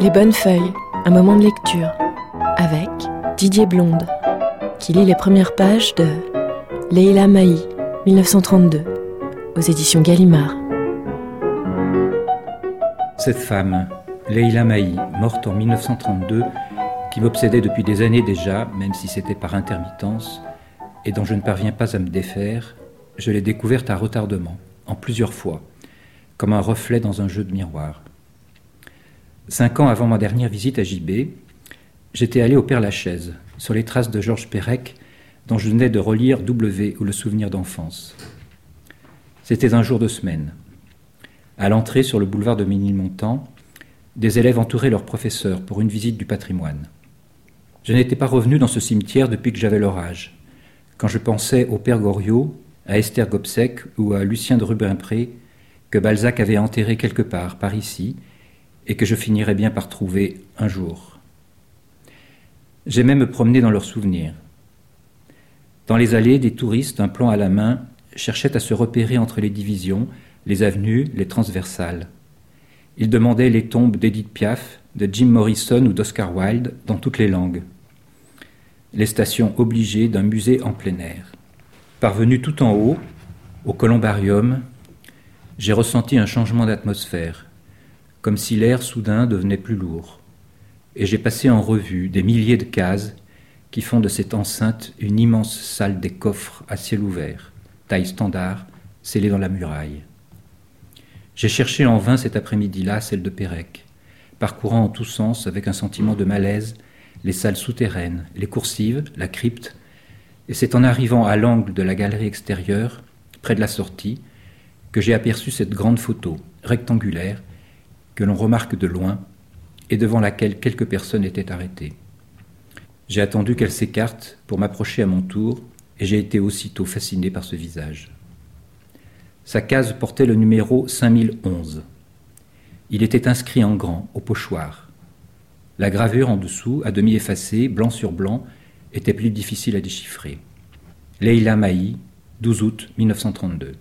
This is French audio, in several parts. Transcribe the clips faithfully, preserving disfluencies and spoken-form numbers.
Les bonnes feuilles, un moment de lecture, avec Didier Blonde, qui lit les premières pages de Leila Mahi, dix-neuf cent trente-deux, aux éditions Gallimard. Cette femme, Leila Mahi, morte en dix-neuf cent trente-deux, qui m'obsédait depuis des années déjà, même si c'était par intermittence, et dont je ne parviens pas à me défaire, je l'ai découverte à retardement, en plusieurs fois, comme un reflet dans un jeu de miroir. Cinq ans avant ma dernière visite à J B, j'étais allé au Père-Lachaise, sur les traces de Georges Perec, dont je venais de relire W ou le souvenir d'enfance. C'était un jour de semaine. À l'entrée sur le boulevard de Ménilmontant, des élèves entouraient leur professeur pour une visite du patrimoine. Je n'étais pas revenu dans ce cimetière depuis que j'avais leur âge, quand je pensais au père Goriot, à Esther Gobseck ou à Lucien de Rubempré, que Balzac avait enterré quelque part, par ici, et que je finirais bien par trouver un jour. J'aimais me promener dans leurs souvenirs. Dans les allées, des touristes, un plan à la main, cherchaient à se repérer entre les divisions, les avenues, les transversales. Ils demandaient les tombes d'Edith Piaf, de Jim Morrison ou d'Oscar Wilde dans toutes les langues. Les stations obligées d'un musée en plein air. Parvenu tout en haut, au columbarium, j'ai ressenti un changement d'atmosphère, comme si l'air soudain devenait plus lourd. Et j'ai passé en revue des milliers de cases qui font de cette enceinte une immense salle des coffres à ciel ouvert, taille standard, scellée dans la muraille. J'ai cherché en vain cet après-midi-là celle de Perec, parcourant en tous sens avec un sentiment de malaise les salles souterraines, les coursives, la crypte, et c'est en arrivant à l'angle de la galerie extérieure, près de la sortie, que j'ai aperçu cette grande photo, rectangulaire, que l'on remarque de loin, et devant laquelle quelques personnes étaient arrêtées. J'ai attendu qu'elle s'écarte pour m'approcher à mon tour, et j'ai été aussitôt fasciné par ce visage. Sa case portait le numéro cinq mille onze. Il était inscrit en grand, au pochoir. La gravure en dessous, à demi effacée, blanc sur blanc, était plus difficile à déchiffrer. Leila Mahi, douze août dix-neuf cent trente-deux.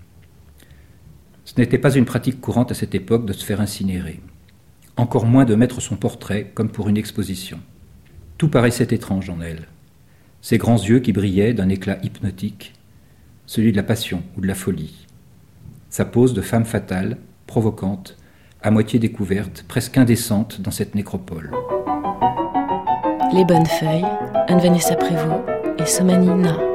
Ce n'était pas une pratique courante à cette époque de se faire incinérer. Encore moins de mettre son portrait, comme pour une exposition. Tout paraissait étrange en elle. Ses grands yeux qui brillaient d'un éclat hypnotique, celui de la passion ou de la folie. Sa pose de femme fatale, provocante, à moitié découverte, presque indécente dans cette nécropole. Les bonnes feuilles, Anne-Vanessa Prévost et Somani Na.